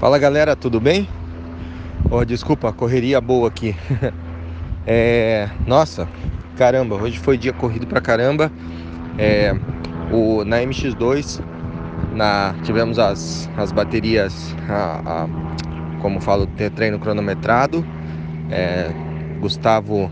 Fala galera, tudo bem? Desculpa, correria boa aqui. Nossa, caramba, hoje foi dia corrido pra caramba. Na MX2, tivemos as baterias, como falo, treino cronometrado. Gustavo,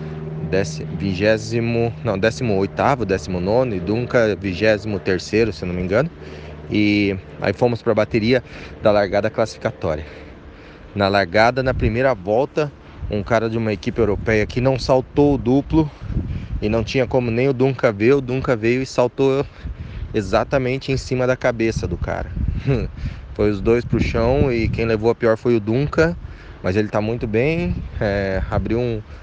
18º, 19º, e Dunca, 23º, se eu não me engano. E aí fomos pra bateria da largada classificatória. Na largada, na primeira volta, um cara de uma equipe europeia que não saltou o duplo e não tinha como nem o Dunca ver. O Dunca veio e saltou exatamente em cima da cabeça do cara. Foi os dois pro chão e quem levou a pior foi o Dunca, mas ele tá muito bem. Abriu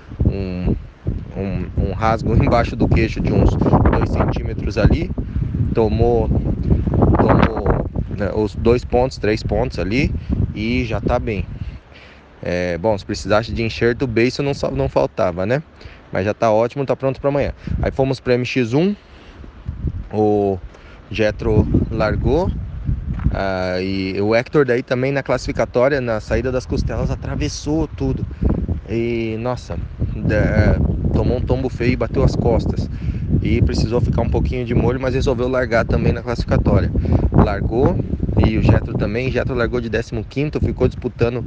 um rasgo embaixo do queixo de uns 2 centímetros ali. Tomou né, os 2 pontos, 3 pontos ali e já tá bem. Bom, se precisasse de enxerto, o beiço não faltava, né? Mas já tá ótimo, tá pronto para amanhã. Aí fomos para MX1, o Jetro largou, e o Hector daí também na classificatória, na saída das costelas, atravessou tudo. E nossa, tomou um tombo feio e bateu as costas. E precisou ficar um pouquinho de molho, mas resolveu largar também na classificatória. Largou, e o Jetro também. Jetro largou de 15º, ficou disputando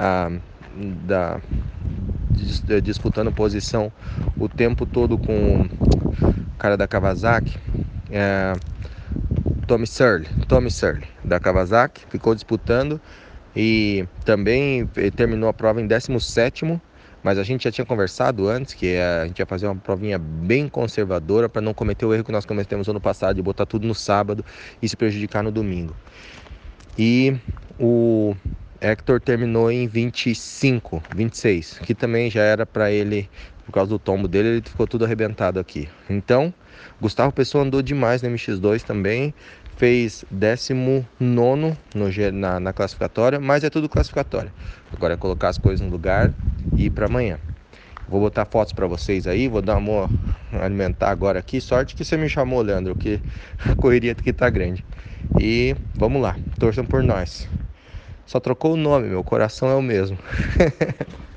disputando posição o tempo todo com o cara da Kawasaki, Tommy Searle da Kawasaki, ficou disputando e também terminou a prova em 17º. Mas a gente já tinha conversado antes que a gente ia fazer uma provinha bem conservadora para não cometer o erro que nós cometemos ano passado de botar tudo no sábado e se prejudicar no domingo. E o Hector terminou em 25, 26, que também já era para ele, por causa do tombo dele, ele ficou tudo arrebentado aqui. Então, Gustavo Pessoa andou demais no MX2 também, fez 19º na classificatória, mas é tudo classificatória. Agora é colocar as coisas no lugar e ir para amanhã. Vou botar fotos para vocês aí, vou dar uma alimentar agora aqui. Sorte que você me chamou, Leandro, que a correria aqui tá grande. E vamos lá, torçam por nós. Só trocou o nome, meu coração é o mesmo.